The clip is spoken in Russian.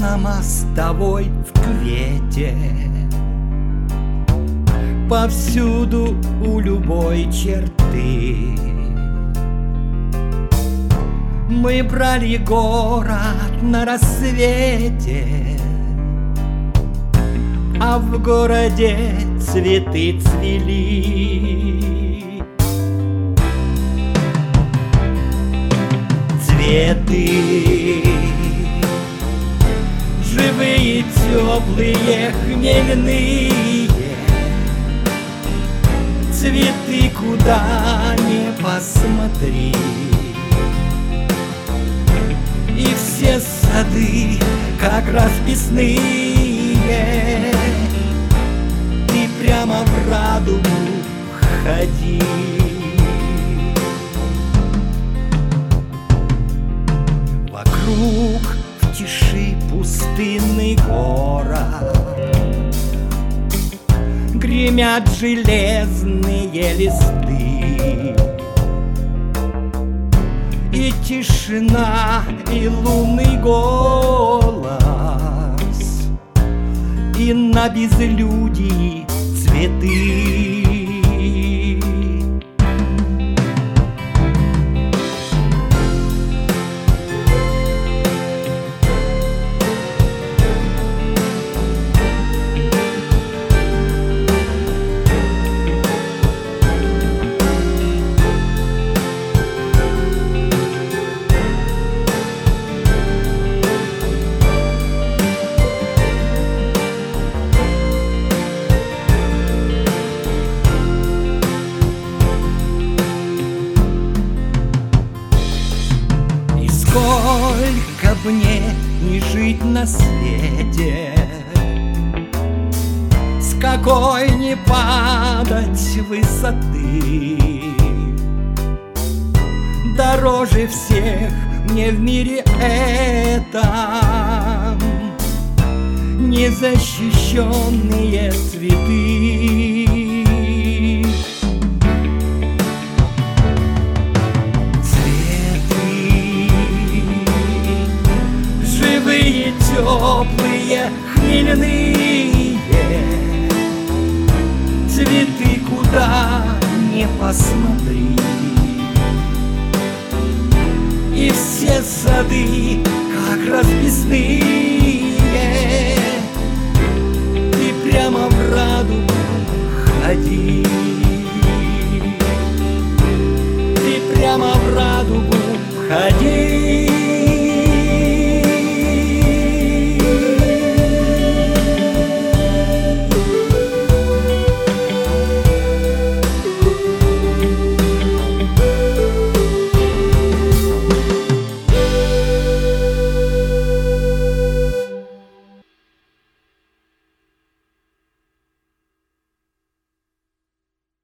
на мостовой в квете, повсюду у любой черты. Мы брали город на рассвете, а в городе цветы цвели. Цветы живые, теплые, хмельные, цветы, куда ни посмотри. И все сады, как расписные, ты прямо в радугу ходи. Вокруг в тиши пустынный город, гремят железные листы. И тишина, и лунный голос, и на безлюдии цветы. Сколько б мне не жить на свете, с какой не падать высоты, дороже всех мне в мире этом незащищенные цветы. Теплые, хмельные, цветы, куда не посмотри. И все сады, как расписные, ты прямо в радугу ходи. Ты прямо в радугу ходи.